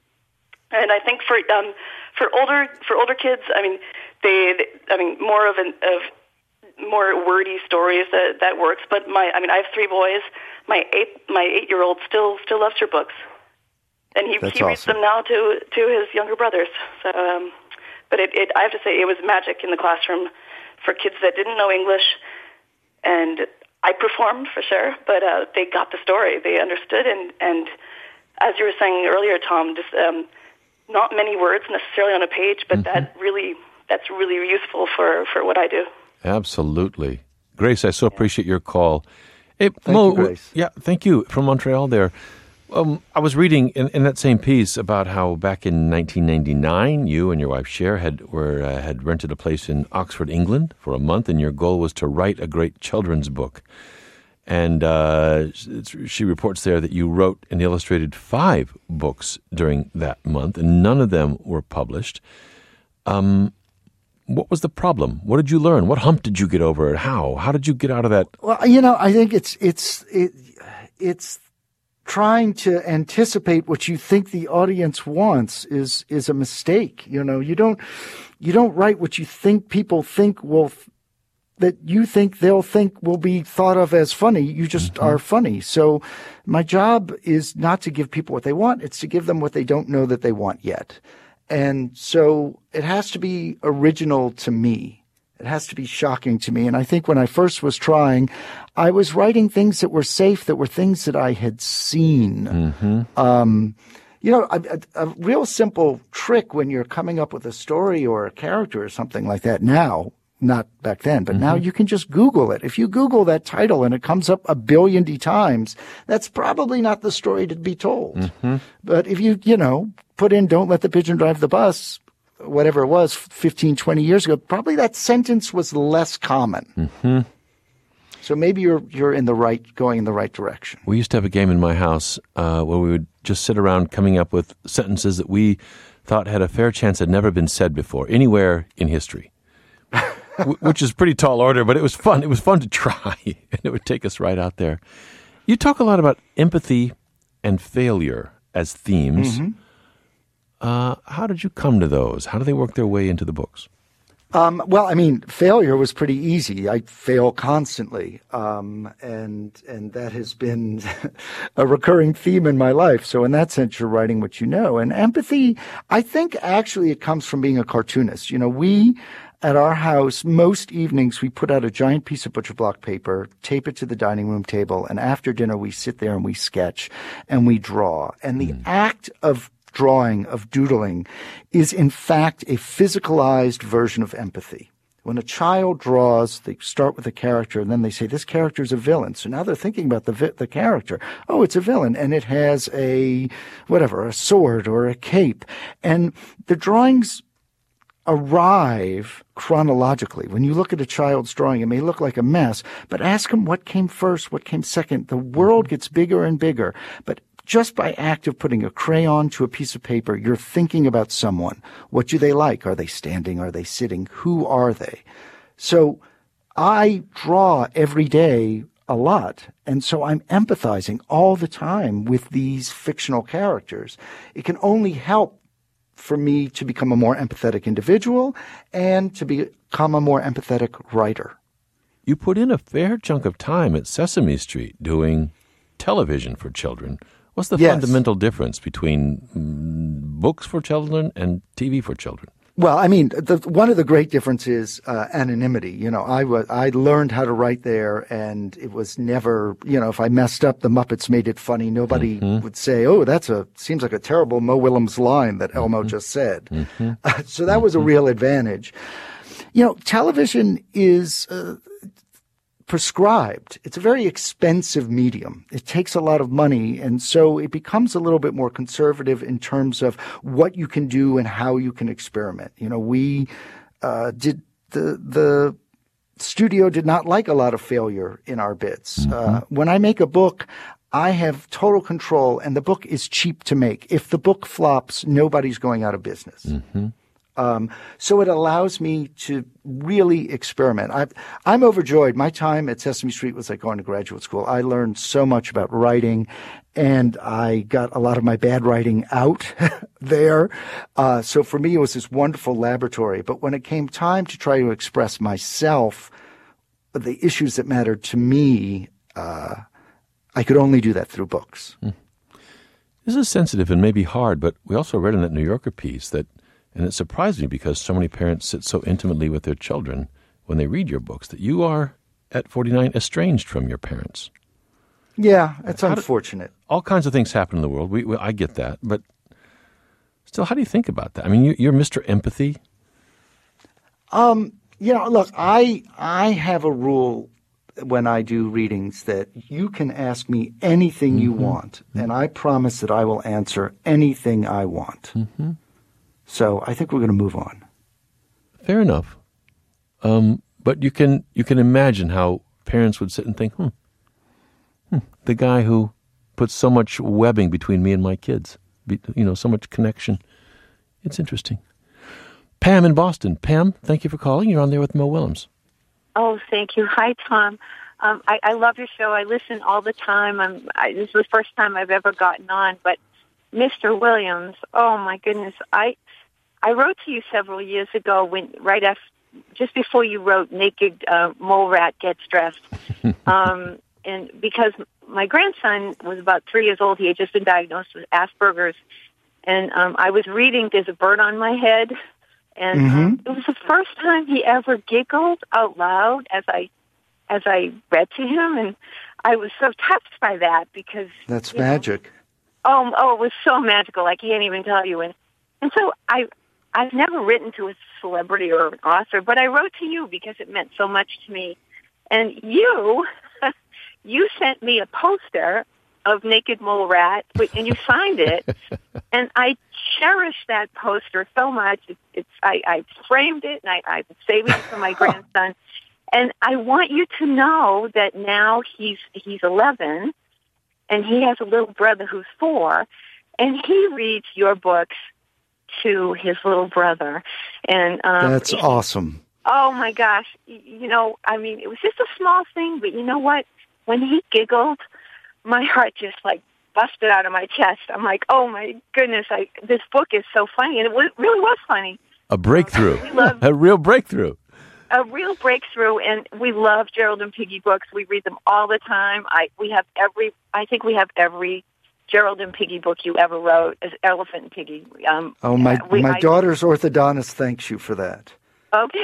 [SPEAKER 9] And I think for um for older for older kids, I mean, they, they I mean more of an of more wordy stories that that works. But my I mean I have three boys. My eight my eight year old still still loves your books, and he
[SPEAKER 2] That's
[SPEAKER 9] he reads
[SPEAKER 2] awesome.
[SPEAKER 9] them now to to his younger brothers. So, um, but it, it I have to say it was magic in the classroom for kids that didn't know English, and I performed for sure, but uh, they got the story. They understood, and and as you were saying earlier, Tom, just um, not many words necessarily on a page, but
[SPEAKER 1] Mm-hmm.
[SPEAKER 9] that really that's really useful for, for what I do.
[SPEAKER 1] Absolutely. Grace, I so appreciate your call. Hey,
[SPEAKER 2] Thank
[SPEAKER 1] Mo,
[SPEAKER 2] you, Grace.
[SPEAKER 1] Yeah, thank you. From Montreal there. Um, I was reading in, in that same piece about how back in nineteen ninety-nine, you and your wife Cher had were uh, had rented a place in Oxford, England, for a month, and your goal was to write a great children's book. And uh, it's, she reports there that you wrote and illustrated five books during that month, and none of them were published. Um, what was the problem? What did you learn? What hump did you get over? How? How did you get out of that?
[SPEAKER 2] Well, you know, I think it's it's it, it's trying to anticipate what you think the audience wants is is a mistake. You know, you don't you don't write what you think people think will that you think they'll think will be thought of as funny. You just mm-hmm. are funny. So my job is not to give people what they want. It's to give them what they don't know that they want yet. And so it has to be original to me. It has to be shocking to me. And I think when I first was trying, I was writing things that were safe, that were things that I had seen.
[SPEAKER 1] Mm-hmm.
[SPEAKER 2] Um, you know, a, a, a real simple trick when you're coming up with a story or a character or something like that now, not back then, but mm-hmm. now you can just Google it. If you Google that title and it comes up a billion times, that's probably not the story to be told.
[SPEAKER 1] Mm-hmm.
[SPEAKER 2] But if you, you know, put in "Don't let the pigeon drive the bus," whatever it was, fifteen, twenty years ago, probably that sentence was less common.
[SPEAKER 1] Mm-hmm.
[SPEAKER 2] So maybe you're you're in the right, going in the right direction.
[SPEAKER 1] We used to have a game in my house uh, where we would just sit around coming up with sentences that we thought had a fair chance had never been said before, anywhere in history. Which is pretty tall order, but it was fun. It was fun to try, and it would take us right out there. You talk a lot about empathy and failure as themes.
[SPEAKER 2] Mm-hmm.
[SPEAKER 1] Uh, how did you come to those? How do they work their way into the books?
[SPEAKER 2] Um, well, I mean, failure was pretty easy. I fail constantly, um, and and that has been a recurring theme in my life. So in that sense, you're writing what you know. And empathy, I think actually it comes from being a cartoonist. You know, we at our house, most evenings we put out a giant piece of butcher block paper, tape it to the dining room table, and after dinner we sit there and we sketch and we draw. And the mm. act of drawing, of doodling, is in fact a physicalized version of empathy. When a child draws, they start with a character, and then they say, this character is a villain. So now they're thinking about the vi- the character. Oh, it's a villain, and it has a, whatever, a sword or a cape. And the drawings arrive chronologically. When you look at a child's drawing, it may look like a mess, but ask them what came first, what came second. The world gets bigger and bigger, but just by act of putting a crayon to a piece of paper, you're thinking about someone. What do they like? Are they standing? Are they sitting? Who are they? So I draw every day a lot. And so I'm empathizing all the time with these fictional characters. It can only help for me to become a more empathetic individual and to become a more empathetic writer.
[SPEAKER 1] You put in a fair chunk of time at Sesame Street doing television for children. What's the
[SPEAKER 2] yes.
[SPEAKER 1] fundamental difference between mm, books for children and T V for children?
[SPEAKER 2] Well, I mean, the, one of the great differences is uh, anonymity. You know, I was I learned how to write there, and it was never, you know, if I messed up, the Muppets made it funny. Nobody mm-hmm. would say, "Oh, that's a seems like a terrible Mo Willems line that Elmo mm-hmm. just said." Mm-hmm. Uh, so that mm-hmm. was a real advantage. You know, television is uh, prescribed. It's a very expensive medium. It takes a lot of money, and so it becomes a little bit more conservative in terms of what you can do and how you can experiment. You know, we uh, did the the studio did not like a lot of failure in our bits. Mm-hmm. Uh, when I make a book, I have total control, and the book is cheap to make. If the book flops, nobody's going out of business. Mm-hmm. Um, so it allows me to really experiment. I, I'm overjoyed. My time at Sesame Street was like going to graduate school. I learned so much about writing, and I got a lot of my bad writing out there. Uh, so for me, it was this wonderful laboratory. But when it came time to try to express myself, the issues that mattered to me, uh, I could only do that through books.
[SPEAKER 1] Hmm. This is sensitive and maybe hard, but we also read in that New Yorker piece that, and it surprised me because so many parents sit so intimately with their children when they read your books, that you are, at forty-nine, estranged from your parents.
[SPEAKER 2] Yeah, it's
[SPEAKER 1] how
[SPEAKER 2] unfortunate.
[SPEAKER 1] Do, all kinds of things happen in the world. We, we, I get that. But still, how do you think about that? I mean, you, you're Mister Empathy.
[SPEAKER 2] Um, you know, look, I I have a rule when I do readings that you can ask me anything mm-hmm. you want, mm-hmm. and I promise that I will answer anything I want. Mm-hmm. So I think we're going to move on.
[SPEAKER 1] Fair enough. Um, but you can you can imagine how parents would sit and think, hmm, hmm, the guy who puts so much webbing between me and my kids, be, you know, so much connection. It's interesting. Pam in Boston. Pam, thank you for calling. You're on there with Mo Willems.
[SPEAKER 10] Oh, thank you. Hi, Tom. Um, I, I love your show. I listen all the time. I'm, I, this is the first time I've ever gotten on. But Mister Williams, oh, my goodness. I I wrote to you several years ago, when right after, just before you wrote Naked uh, Mole Rat Gets Dressed. um, and because my grandson was about three years old, he had just been diagnosed with Asperger's. And um, I was reading There's a Bird on My Head. And mm-hmm. um, it was the first time he ever giggled out loud as I as I read to him, and I was so touched by that because
[SPEAKER 2] that's magic.
[SPEAKER 10] Know, oh, oh, it was so magical. I can't even tell you. And and so I I've never written to a celebrity or an author, but I wrote to you because it meant so much to me. And you you sent me a poster of Naked Mole Rat, and you signed it, and I cherish that poster so much. It's, it's I, I framed it, and I, I'm saving it for my grandson. And I want you to know that now he's he's eleven, and he has a little brother who's four, and he reads your books to his little brother. And um,
[SPEAKER 2] that's he, awesome.
[SPEAKER 10] Oh my gosh! You know, I mean, it was just a small thing, but you know what? When he giggled, my heart just like busted out of my chest. I'm like, oh my goodness, I, this book is so funny. And it w- really was funny.
[SPEAKER 1] A breakthrough.
[SPEAKER 10] Um, love,
[SPEAKER 1] a real breakthrough.
[SPEAKER 10] A real breakthrough. And we love Gerald and Piggy books. We read them all the time. I we have every, I think we have every Gerald and Piggy book you ever wrote as Elephant and Piggy. Um,
[SPEAKER 2] oh, my, we, my
[SPEAKER 10] I,
[SPEAKER 2] daughter's orthodontist thanks you for that.
[SPEAKER 10] Okay.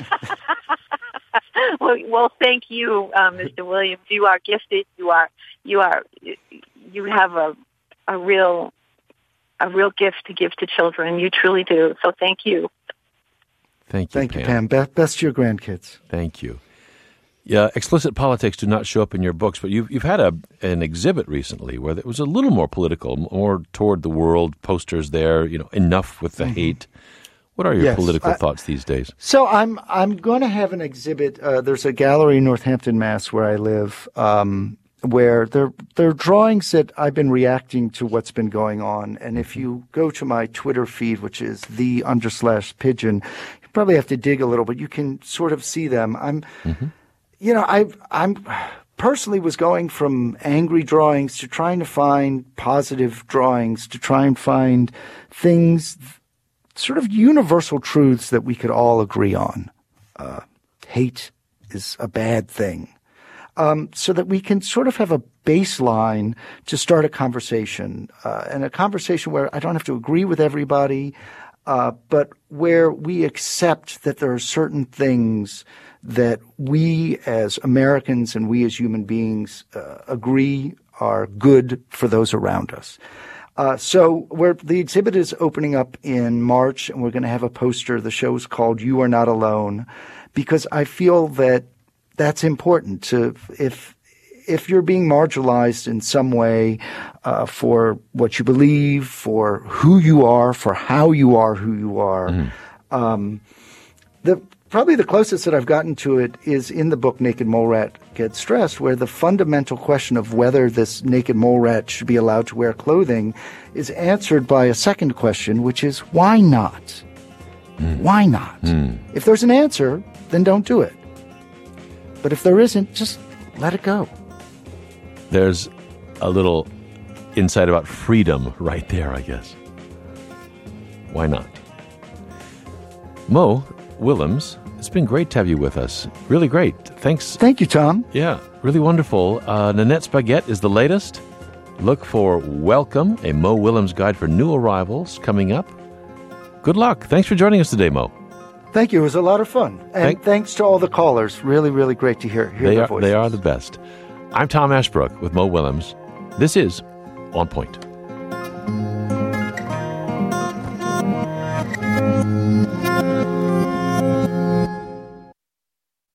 [SPEAKER 10] well, well, thank you, um, Mister Williams. You are gifted. You are, you are, you have a, a real, a real gift to give to children. You truly do. So, thank you.
[SPEAKER 1] Thank you,
[SPEAKER 2] thank
[SPEAKER 1] Pam.
[SPEAKER 2] you, Pam. Be- best to your grandkids.
[SPEAKER 1] Thank you. Yeah, explicit politics do not show up in your books, but you've you've had a an exhibit recently where it was a little more political, more toward the world. Posters there, you know, enough with the mm-hmm. hate. What are your
[SPEAKER 2] yes,
[SPEAKER 1] political
[SPEAKER 2] I,
[SPEAKER 1] thoughts these days?
[SPEAKER 2] So I'm I'm going to have an exhibit. Uh, there's a gallery in Northampton, Mass, where I live, um, where there there are drawings that I've been reacting to what's been going on. And if you go to my Twitter feed, which is the under slash pigeon, you probably have to dig a little, but you can sort of see them. I'm. Mm-hmm. you know, I I'm personally was going from angry drawings to trying to find positive drawings, to try and find things, sort of universal truths that we could all agree on. Uh, hate is a bad thing. Um, so that we can sort of have a baseline to start a conversation, uh, and a conversation where I don't have to agree with everybody, uh, but where we accept that there are certain things that we as Americans and we as human beings uh, agree are good for those around us. Uh, so we're, the exhibit is opening up in March, and we're going to have a poster. The show is called You Are Not Alone, because I feel that that's important to, if if you're being marginalized in some way uh, for what you believe, for who you are, for how you are who you are. Mm. Um, the probably the closest that I've gotten to it is in the book Naked Mole Rat Gets Dressed, where the fundamental question of whether this naked mole rat should be allowed to wear clothing is answered by a second question, which is why not? Mm. Why not? Mm. If there's an answer, then don't do it. But if there isn't, just let it go.
[SPEAKER 1] There's a little insight about freedom right there, I guess. Why not? Mo Willems, it's been great to have you with us. Really great. Thanks.
[SPEAKER 2] Thank you, Tom.
[SPEAKER 1] Yeah, really wonderful. Uh, Nanette Spaghetti is the latest. Look for Welcome, a Mo Willems guide for new arrivals coming up. Good luck. Thanks for joining us today, Mo.
[SPEAKER 2] Thank you. It was a lot of fun. And
[SPEAKER 1] Thank-
[SPEAKER 2] thanks to all the callers. Really, really great to hear, hear
[SPEAKER 1] they
[SPEAKER 2] their
[SPEAKER 1] are,
[SPEAKER 2] voices.
[SPEAKER 1] They are the best. I'm Tom Ashbrook with Mo Willems. This is On Point.